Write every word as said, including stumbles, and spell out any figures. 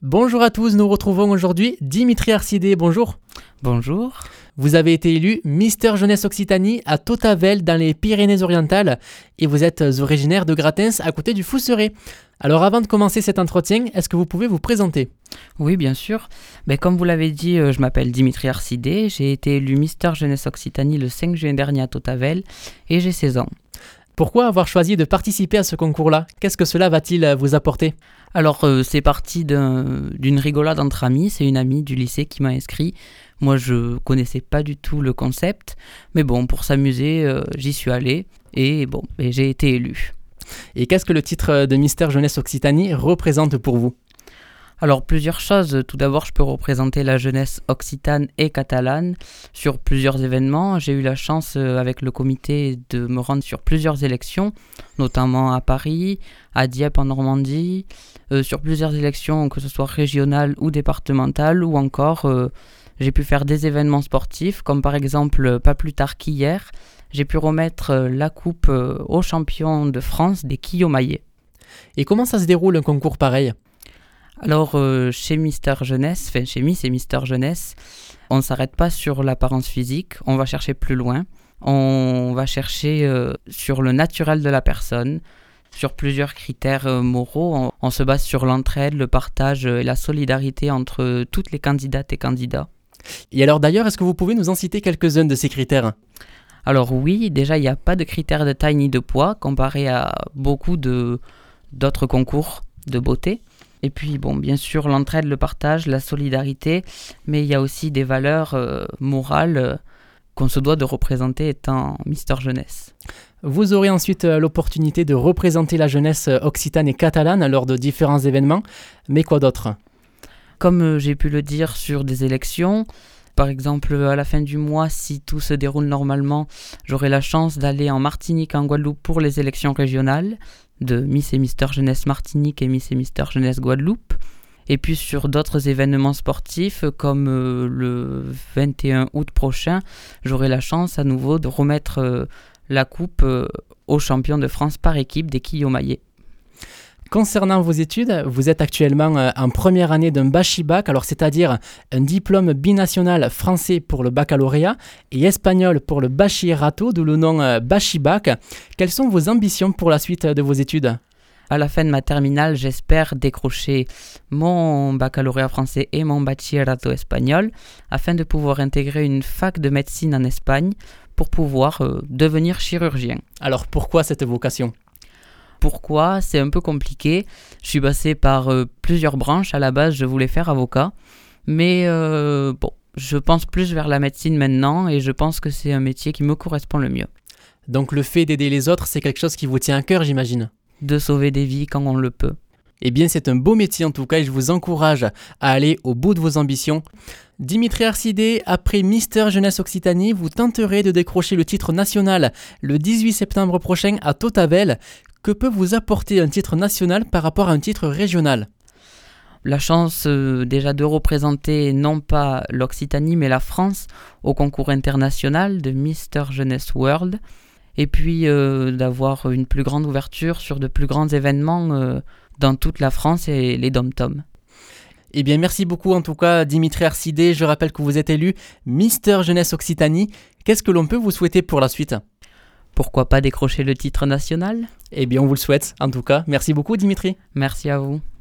Bonjour à tous, nous retrouvons aujourd'hui Dimitri Arcidé, bonjour. Bonjour. Vous avez été élu Mister Jeunesse Occitanie à Tautavel dans les Pyrénées-Orientales et vous êtes originaire de Gratens à côté du Fousseret. Alors avant de commencer cet entretien, est-ce que vous pouvez vous présenter ? Oui, bien sûr. Ben, comme vous l'avez dit, je m'appelle Dimitri Arcidé, j'ai été élu Mister Jeunesse Occitanie le cinq juin dernier à Tautavel et j'ai seize ans. Pourquoi avoir choisi de participer à ce concours-là ? Qu'est-ce que cela va-t-il vous apporter ? Alors, euh, c'est parti d'un, d'une rigolade entre amis. C'est une amie du lycée qui m'a inscrit. Moi, je connaissais pas du tout le concept. Mais bon, pour s'amuser, euh, j'y suis allé. Et bon, et j'ai été élu. Et qu'est-ce que le titre de Mister Jeunesse Occitanie représente pour vous ? Alors, plusieurs choses. Tout d'abord, je peux représenter la jeunesse occitane et catalane sur plusieurs événements. J'ai eu la chance, euh, avec le comité, de me rendre sur plusieurs élections, notamment à Paris, à Dieppe en Normandie, euh, sur plusieurs élections, que ce soit régionales ou départementales, ou encore, euh, j'ai pu faire des événements sportifs, comme par exemple, pas plus tard qu'hier, j'ai pu remettre euh, la coupe euh, aux champions de France des quilles maillets. Et comment ça se déroule un concours pareil ? Alors, euh, chez Mister Jeunesse, enfin chez Miss et Mister Jeunesse, on ne s'arrête pas sur l'apparence physique, on va chercher plus loin. On va chercher euh, sur le naturel de la personne, sur plusieurs critères euh, moraux. On, on se base sur l'entraide, le partage et la solidarité entre toutes les candidates et candidats. Et alors d'ailleurs, est-ce que vous pouvez nous en citer quelques-uns de ces critères ? Alors oui, déjà, il n'y a pas de critères de taille ni de poids, comparé à beaucoup de, d'autres concours de beauté. Et puis, bon, bien sûr, l'entraide, le partage, la solidarité, mais il y a aussi des valeurs euh, morales euh, qu'on se doit de représenter étant Mister Jeunesse. Vous aurez ensuite euh, l'opportunité de représenter la jeunesse occitane et catalane lors de différents événements, mais quoi d'autre ? Comme euh, j'ai pu le dire sur des élections, par exemple, à la fin du mois, si tout se déroule normalement, j'aurai la chance d'aller en Martinique, en Guadeloupe pour les élections régionales de Miss et Mister Jeunesse Martinique et Miss et Mister Jeunesse Guadeloupe. Et puis sur d'autres événements sportifs, comme euh, le vingt et un août prochain, j'aurai la chance à nouveau de remettre euh, la coupe euh, aux champions de France par équipe des quilles maillets. Concernant vos études, vous êtes actuellement en première année d'un Bachibac, alors c'est-à-dire un diplôme binational français pour le baccalauréat et espagnol pour le bachillerato, d'où le nom Bachibac. Quelles sont vos ambitions pour la suite de vos études ? À la fin de ma terminale, j'espère décrocher mon baccalauréat français et mon bachillerato espagnol afin de pouvoir intégrer une fac de médecine en Espagne pour pouvoir euh, devenir chirurgien. Alors pourquoi cette vocation ? Pourquoi ? C'est un peu compliqué. Je suis passé par euh, plusieurs branches. À la base, je voulais faire avocat. Mais euh, bon, je pense plus vers la médecine maintenant et je pense que c'est un métier qui me correspond le mieux. Donc le fait d'aider les autres, c'est quelque chose qui vous tient à cœur, j'imagine ? De sauver des vies quand on le peut. Eh bien, c'est un beau métier en tout cas et je vous encourage à aller au bout de vos ambitions. Dimitri Arcidé, après Mister Jeunesse Occitanie, vous tenterez de décrocher le titre national le dix-huit septembre prochain à Tautavel. Que peut vous apporter un titre national par rapport à un titre régional ? La chance euh, déjà de représenter non pas l'Occitanie mais la France au concours international de Mister Jeunesse World et puis euh, d'avoir une plus grande ouverture sur de plus grands événements euh, dans toute la France et les dom-toms. Eh bien, merci beaucoup en tout cas Dimitri Arcidé. Je rappelle que vous êtes élu Mister Jeunesse Occitanie. Qu'est-ce que l'on peut vous souhaiter pour la suite ? Pourquoi pas décrocher le titre national ? Eh bien, on vous le souhaite en tout cas. Merci beaucoup Dimitri. Merci à vous.